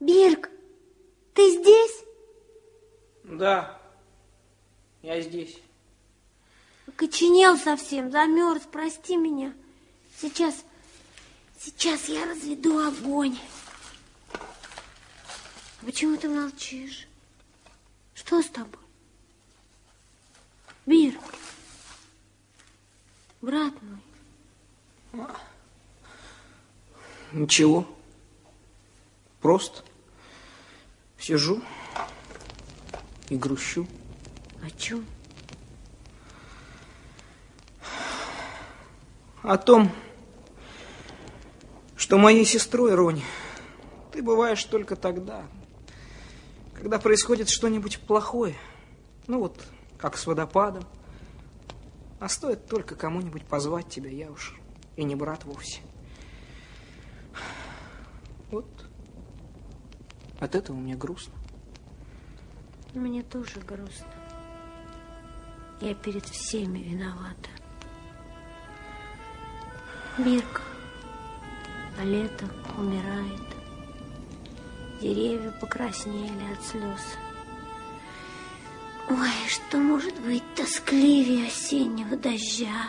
Бирк, ты здесь? Да, я здесь. Окоченел совсем, замерз, прости меня. Сейчас я разведу огонь. Почему ты молчишь? Что с тобой? Бирк, брат мой. Ничего. Просто сижу и грущу. О чем? О том, что моей сестрой, Рони, ты бываешь только тогда, когда происходит что-нибудь плохое. Ну вот, как с водопадом. А стоит только кому-нибудь позвать тебя, я уж и не брат вовсе. Вот от этого мне грустно. Мне тоже грустно. Я перед всеми виновата. Бирк, а лето умирает. Деревья покраснели от слез. Ой, что может быть тоскливее осеннего дождя?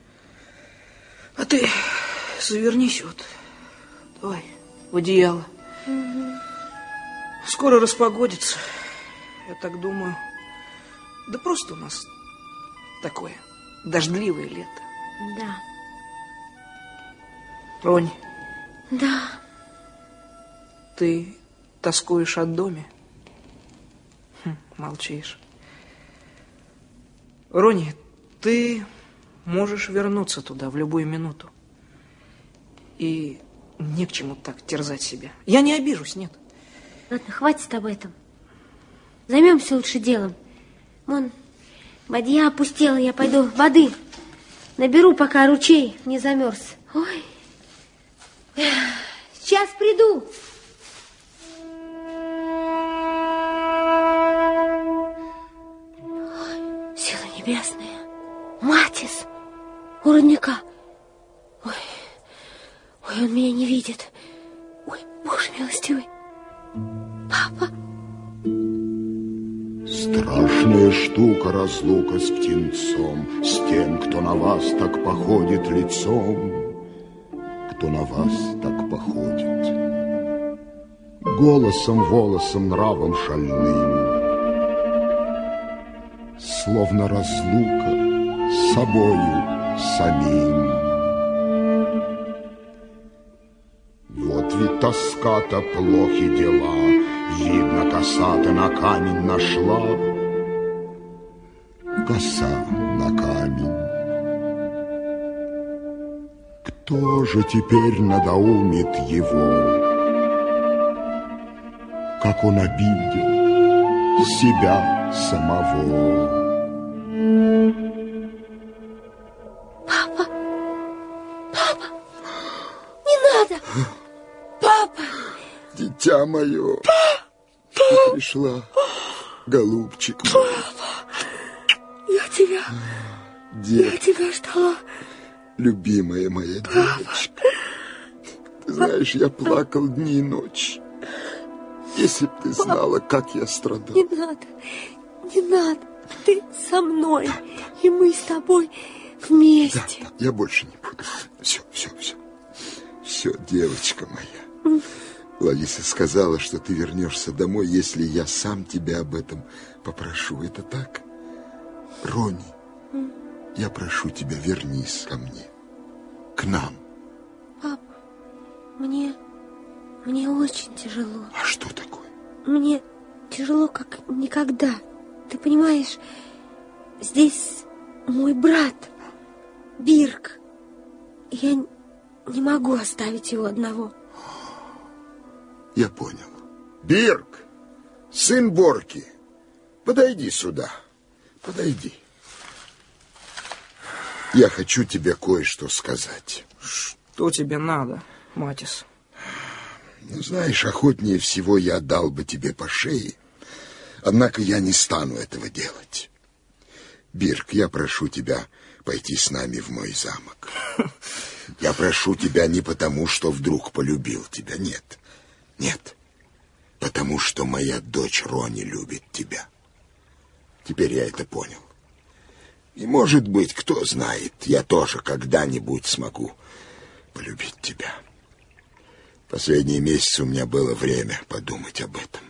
А ты завернись вот, давай, в одеяло. Угу. Скоро распогодится, я так думаю. Да просто у нас такое дождливое лето. Да. Ронь. Да. Ты тоскуешь о доме? Молчишь. Рони, ты можешь вернуться туда в любую минуту. И не к чему так терзать себя. Я не обижусь, нет. Ладно, хватит об этом. Займемся лучше делом. Вон, бадья опустела, я пойду воды наберу, пока ручей не замерз. Ой, сейчас приду. Ой, сила небесная, Матис у родника. Ой, он меня не видит. Ой, Боже милостивый. Папа. Страшная штука разлука с птенцом, с тем, кто на вас так походит лицом, кто на вас так походит. Голосом, волосом, нравом шальным, словно разлука с собою самим. Вот ведь тоска-то плохи дела, видно, коса-то на камень нашла, коса на камень. Кто же теперь надоумит его, как он обидел себя самого? Папа, не надо! Папа! Дитя мое, ты пришла, голубчик мой. Я тебя ждала. Любимая моя девочка. Ты знаешь, я плакал дни и ночи. Если б ты знала, как я страдал. Не надо. Ты со мной, и мы с тобой вместе. Да, я больше не буду. Все, девочка моя. Лариса сказала, что ты вернешься домой, если я сам тебя об этом попрошу. Это так? Рони, я прошу тебя, вернись ко мне, к нам. Папа, мне очень тяжело. А что такое? Мне тяжело, как никогда. Ты понимаешь, здесь мой брат, Бирк. Я не могу оставить его одного. Я понял. Бирк, сын Борки, подойди сюда. Подойди. Я хочу тебе кое-что сказать. Что тебе надо, Матис? Ну, знаешь, охотнее всего я дал бы тебе по шее, однако я не стану этого делать. Бирк, я прошу тебя пойти с нами в мой замок. Я прошу тебя не потому, что вдруг полюбил тебя. Нет. Потому что моя дочь Рони любит тебя. Теперь я это понял. И, может быть, кто знает, я тоже когда-нибудь смогу полюбить тебя. Последние месяцы у меня было время подумать об этом.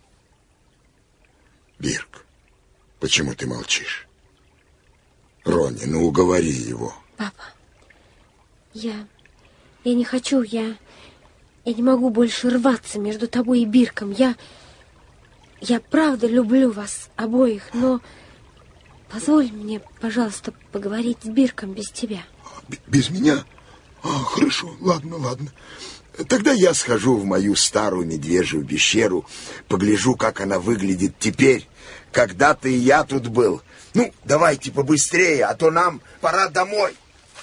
Бирк, почему ты молчишь? Рони, ну уговори его. Папа, я не хочу, я не могу больше рваться между тобой и Бирком. Я правда люблю вас обоих, но позволь мне, пожалуйста, поговорить с Бирком без тебя. Без меня? Хорошо, ладно. Тогда я схожу в мою старую медвежью пещеру, погляжу, как она выглядит теперь. Когда-то и я тут был. Ну, давайте побыстрее, а то нам пора домой.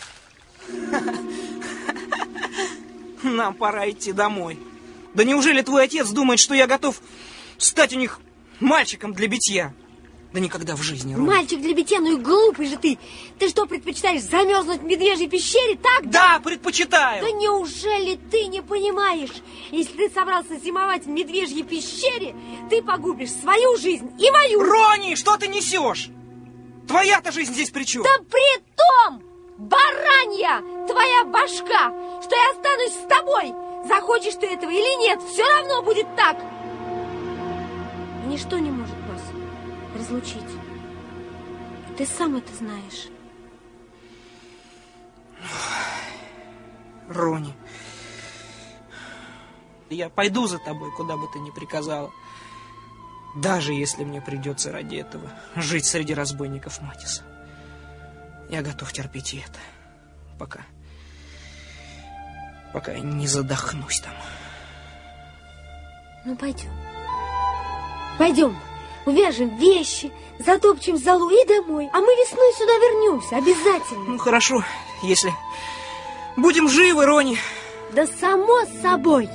Нам пора идти домой. Да неужели твой отец думает, что я готов стать у них мальчиком для битья? Да никогда в жизни, Рони. Мальчик для битья, ну и глупый же ты. Ты что, предпочитаешь замерзнуть в медвежьей пещере, так? Да, предпочитаю. Да неужели ты не понимаешь? Если ты собрался зимовать в медвежьей пещере, ты погубишь свою жизнь и мою. Рони, что ты несешь? Твоя-то жизнь здесь при чем? Да при том, баранья твоя башка, что я останусь с тобой. Захочешь ты этого или нет, все равно будет так. И ничто не может нас разлучить. И ты сам это знаешь. Рони, я пойду за тобой, куда бы ты ни приказала. Даже если мне придется ради этого жить среди разбойников Матиса. Я готов терпеть и это. Пока я не задохнусь там. Ну, пойдем. Пойдем. Увяжем вещи, затопчем золу и домой. А мы весной сюда вернемся, обязательно. Ну, хорошо, если будем живы, Рони. Да само собой.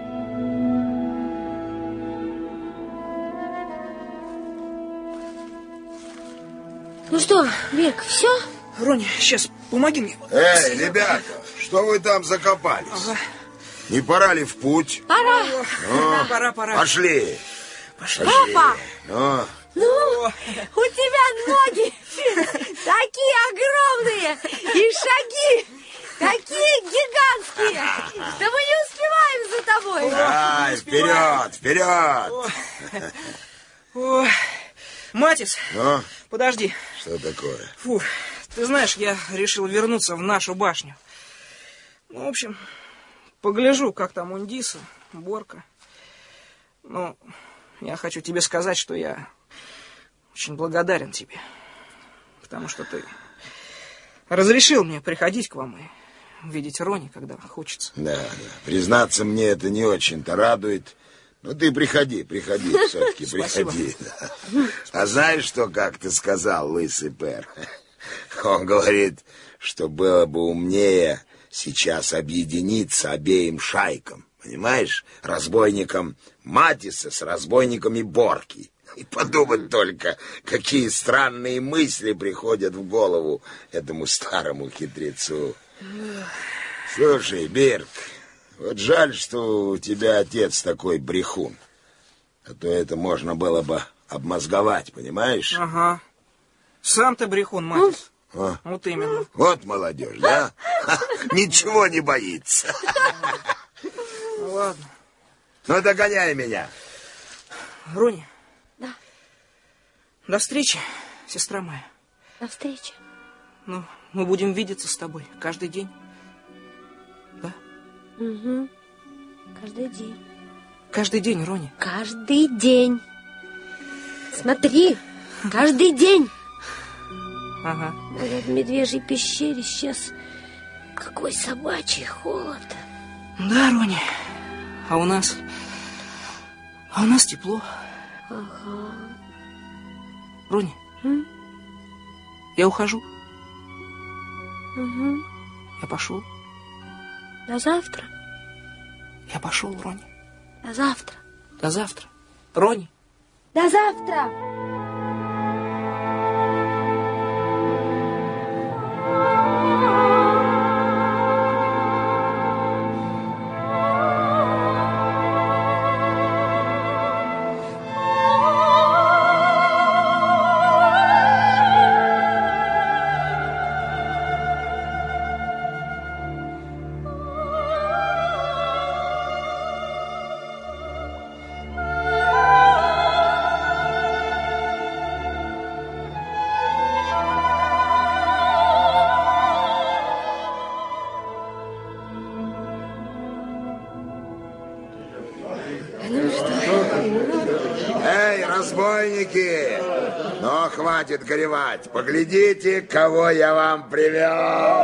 Ну что, Бирк, все? Рони, сейчас, помоги мне. Эй, ребята, что вы там закопались? Ага. Не пора ли в путь? Пора. Пора. Пошли. Папа! Ну, Ну, у тебя ноги такие огромные и шаги такие гигантские, что мы не успеваем за тобой. давай, вперед! Ой. Матис, Ну, подожди. что такое? Фу, ты знаешь, я решил вернуться в нашу башню. Ну, в общем, погляжу, как там Ундиса, Борка. Ну, я хочу тебе сказать, что я очень благодарен тебе. Потому что ты разрешил мне приходить к вам и видеть Рони, когда хочется. Да, признаться, мне это не очень-то радует. Ну, ты приходи, все-таки приходи. А знаешь, что, как ты сказал, лысый Пер? Он говорит, что было бы умнее сейчас объединиться обеим шайкам. Понимаешь? Разбойникам Матиса с разбойниками Борки. И подумать только, какие странные мысли приходят в голову этому старому хитрецу. Слушай, Бирк, вот жаль, что у тебя отец такой брехун. А то это можно было бы обмозговать, понимаешь? Ага. Сам ты брехун, Матис. Вот именно. Вот молодежь, да? Ничего не боится. Ну, ладно. Ну, догоняй меня. Рони. Да. До встречи, сестра моя. До встречи. Ну, мы будем видеться с тобой каждый день. Да? Угу. Каждый день. Каждый день, Рони. Каждый день. Смотри, каждый день. Ага. В медвежьей пещере сейчас какой собачий холод. Да, Рони. А у нас тепло. Ага. Рони, я ухожу. Угу. Я пошел. До завтра. Я пошел, Рони. До завтра. До завтра. Рони. До завтра. Эй, разбойники! Ну, хватит горевать. Поглядите, кого я вам привел.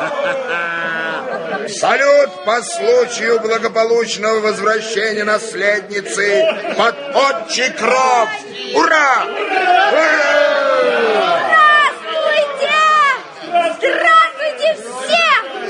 Салют по случаю благополучного возвращения наследницы под отчий кров. Ура! Здравствуйте! Здравствуйте все!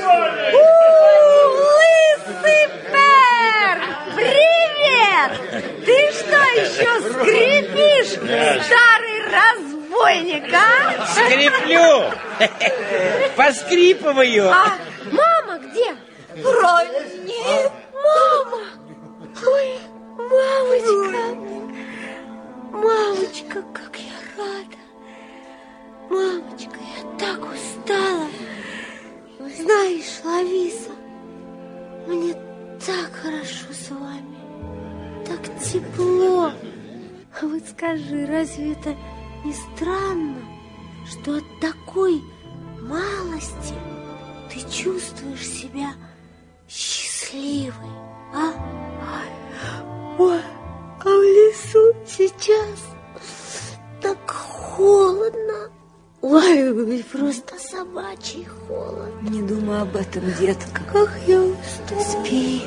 Лысый Пер! Привет! Ты что еще скрипишь, старый разбойник, а? Скреплю! Поскрипываю! Мама где? Ронни! Мама! Ой, мамочка! Мамочка, как я рада! Мамочка, я так устала! Знаешь, Лависа, мне так хорошо с вами, так тепло. А вот скажи, разве это не странно, что от такой малости ты чувствуешь себя счастливой, а? Ой, а в лесу сейчас так холодно. Ой, просто собачий холод. Не думай об этом, детка. Как я устала. Спи.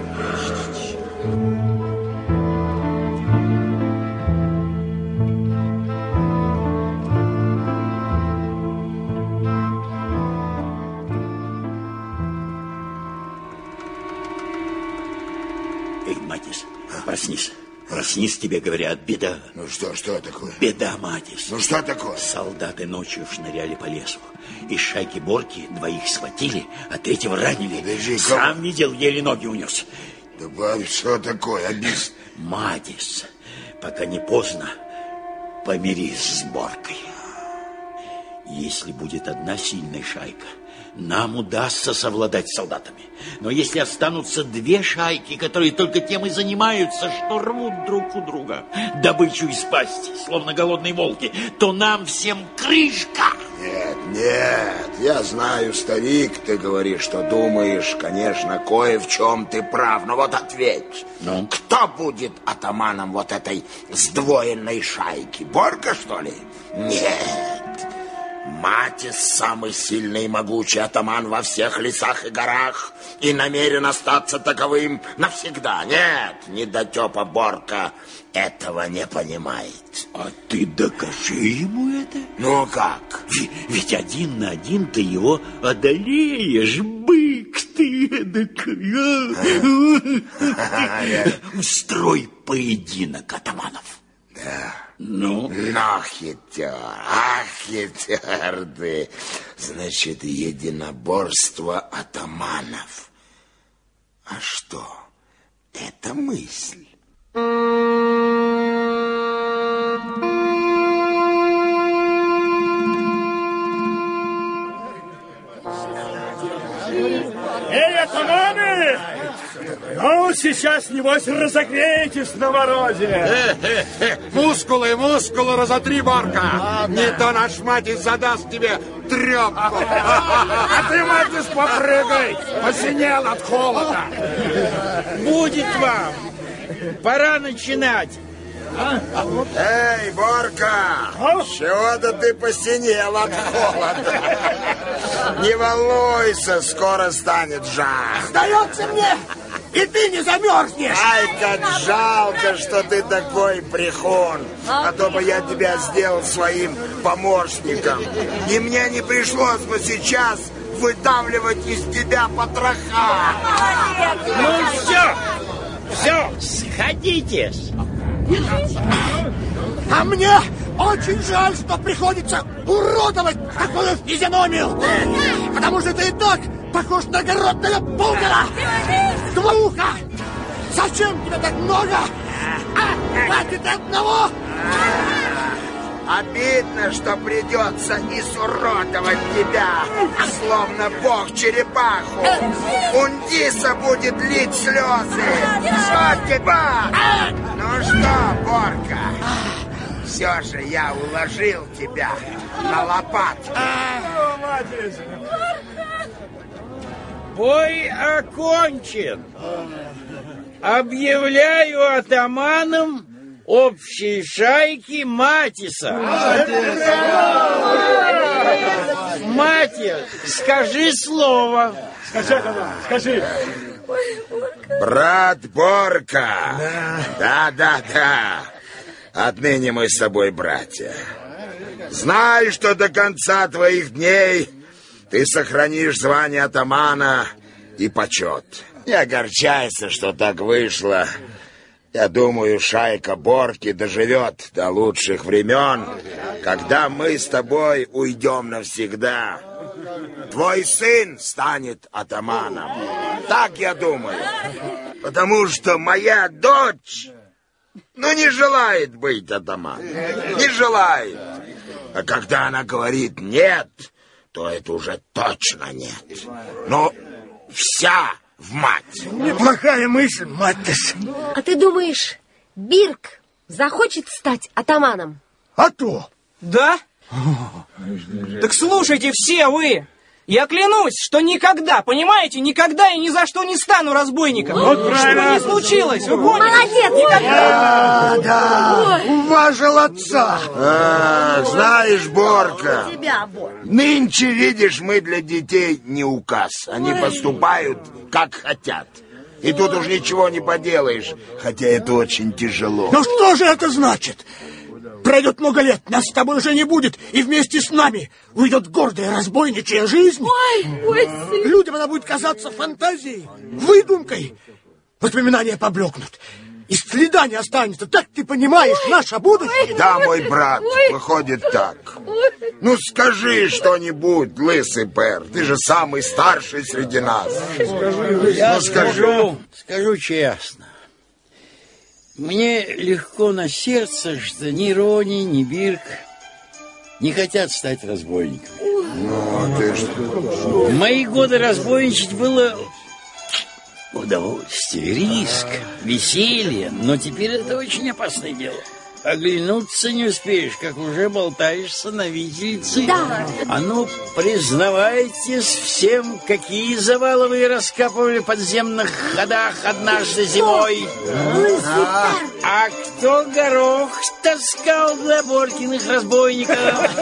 Эй, Матис, проснись. Проснись, тебе говорят, беда. Ну что такое? Беда, Матис. Ну что такое? Солдаты ночью шныряли по лесу. Из шайки Борки двоих схватили, а третьего ранили. Подожди, сам видел, еле ноги унес. Добавь, что такое? Объясни. Матис, пока не поздно, помирись с Боркой. Если будет одна сильная шайка, нам удастся совладать с солдатами. Но если останутся две шайки, которые только тем и занимаются, что рвут друг у друга добычу из пасти, словно голодные волки, то нам всем крышка. Нет, я знаю, старик, ты говоришь, что думаешь, конечно, кое в чем ты прав, но вот ответь. Ну? Кто будет атаманом вот этой сдвоенной шайки? Борка, что ли? Нет. Матис самый сильный и могучий атаман во всех лесах и горах и намерен остаться таковым навсегда. Нет, недотепа Борка этого не понимает. А ты докажи ему это. Ну как? Ведь один на один ты его одолеешь, бык ты эдакый. Устрой поединок атаманов. Да. Ну? Но хитер, хитер ты. Значит, единоборство атаманов. А что? Это мысль. Эй, атаманы! Ну, сейчас, небось, разогреетесь на морозе. Мускулы разотри, Борка. Не то наш Матис задаст тебе трепку. А ты, Матис, попрыгай. Посинел от холода. Будет вам. Пора начинать. Эй, Борка, чего-то ты посинел от холода. Не волнуйся, скоро станет жар. Сдается мне, и ты не замерзнешь. Ай, как жалко, что ты такой брехун. А то бы я тебя сделал своим помощником. И мне не пришлось бы сейчас выдавливать из тебя потроха. Ну все, сходитесь. А мне очень жаль, что приходится уродовать такую физиономию. Потому что ты и так похож на огородное пугало. Двуха! Зачем тебе так много? Хватит одного! Обидно, что придется изуродовать тебя, словно бог черепаху. Ундиса будет лить слезы. Свадьба! Ну что, Борка, все же я уложил тебя на лопатки. Бой окончен. Объявляю атаманом общей шайки Матиса. Матис, скажи слово. Скажи. Брат Борка. Да. Отныне мы с тобой братья. Знай, что до конца твоих дней ты сохранишь звание атамана и почет. Не огорчайся, что так вышло. Я думаю, шайка Борки доживет до лучших времен, когда мы с тобой уйдем навсегда. Твой сын станет атаманом. Так я думаю. Потому что моя дочь, не желает быть атаманом. Не желает. А когда она говорит «нет», то это уже точно нет. Вся в мать. Неплохая мысль, Матис. А ты думаешь, Бирк захочет стать атаманом? А то. Да? Так слушайте все вы. Я клянусь, что никогда, понимаете, никогда и ни за что не стану разбойником. Вот что правильно. не случилось, вы поняли? Молодец! Никогда. Да, уважил отца. Знаешь, Борка, Тебя, Борка. нынче, видишь, мы для детей не указ. Они поступают, как хотят. И тут уж ничего не поделаешь, хотя это очень тяжело. Но что же это значит? Пройдет много лет, нас с тобой уже не будет, и вместе с нами уйдет гордая разбойничья жизнь. Людям она будет казаться фантазией, выдумкой. Воспоминания поблекнут, и следа не останется. Так ты понимаешь наше будущее? Да, мой брат, выходит так. Скажи что-нибудь, лысый пэр. Ты же самый старший среди нас. Я скажу честно. Мне легко на сердце, что ни Рони, ни Бирк не хотят стать разбойниками. В мои годы разбойничать было удовольствие, риск, веселье, но теперь это очень опасное дело. Оглянуться не успеешь, как уже болтаешься на виселице. Да. А признавайтесь всем, какие завалы вы раскапывали в подземных ходах однажды зимой. А кто горох таскал для Боркиных разбойников?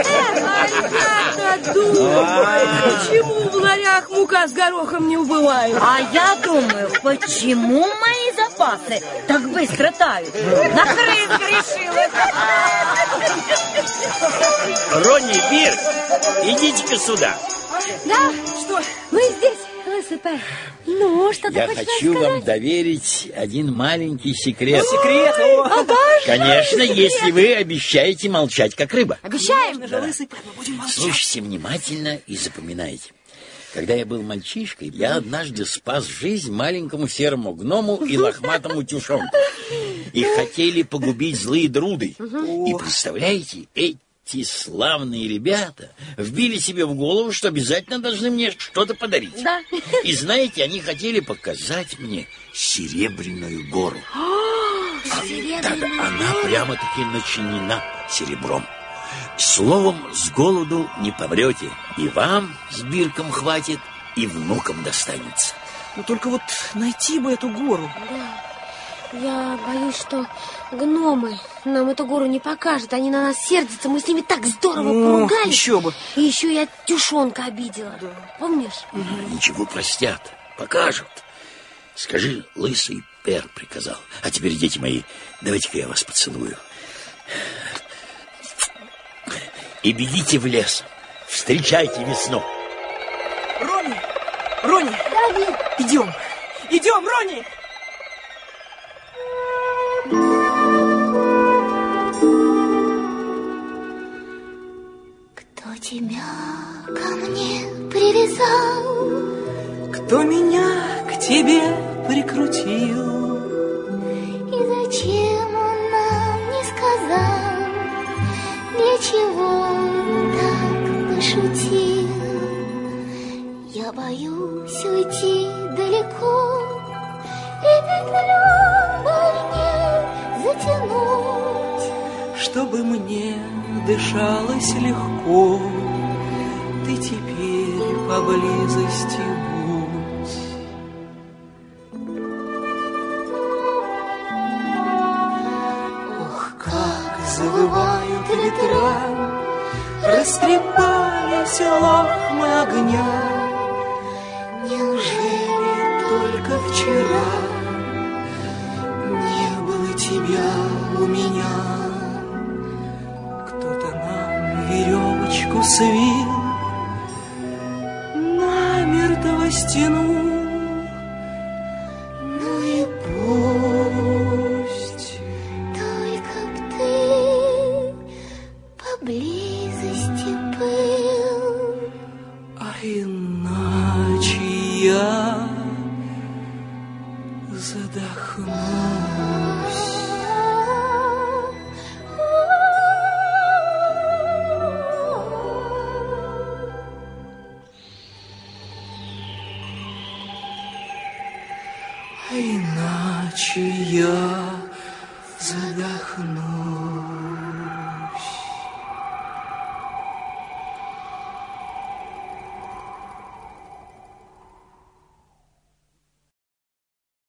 Почему в ларях мука с горохом не убывает? А я думаю, почему мои запасы так быстро тают? На крыс грешила. Ронни, Бирк, идите-ка сюда. Да, что? Мы здесь, лысый пэр. Что ты Я хочешь хочу рассказать? вам доверить один маленький секрет. Секрет? Конечно, если вы обещаете молчать, как рыба. Обещаем? Да. Лысый пэр, мы будем молчать. Слушайте внимательно и запоминайте. Когда я был мальчишкой, я однажды спас жизнь маленькому серому гному и лохматому тюшонку. Их хотели погубить злые друды. И представляете, эти славные ребята вбили себе в голову, что обязательно должны мне что-то подарить. Да. И знаете, они хотели показать мне Серебряную гору. Она прямо-таки начинена серебром. Словом, с голоду не помрете. И вам с Бирком хватит, и внукам достанется. Только вот найти бы эту гору. Да. Я боюсь, что гномы нам эту гору не покажут. Они на нас сердятся. Мы с ними так здорово поругались. Еще бы. И еще я тюшонка обидела. Да. Помнишь? Ничего, простят, покажут. Скажи, лысый пэр приказал. А теперь, дети мои, давайте-ка я вас поцелую. И бегите в лес. Встречайте весну. Рони, идем, Рони. Кто тебя ко мне привязал? Кто меня к тебе прикрутил? И зачем он нам не сказал? Для чего так пошутил? Я боюсь уйти далеко и петлю больнее затянуть. Чтобы мне дышалось легко, ты теперь поблизости будь. завывают ветра, растрепались лохмы огня. Неужели только вчера не было тебя у меня? Кто-то нам веревочку свил, намертво стянул. Ну и пусть, Только б ты поблизости был. а иначе я задохнусь. А иначе я задохнусь.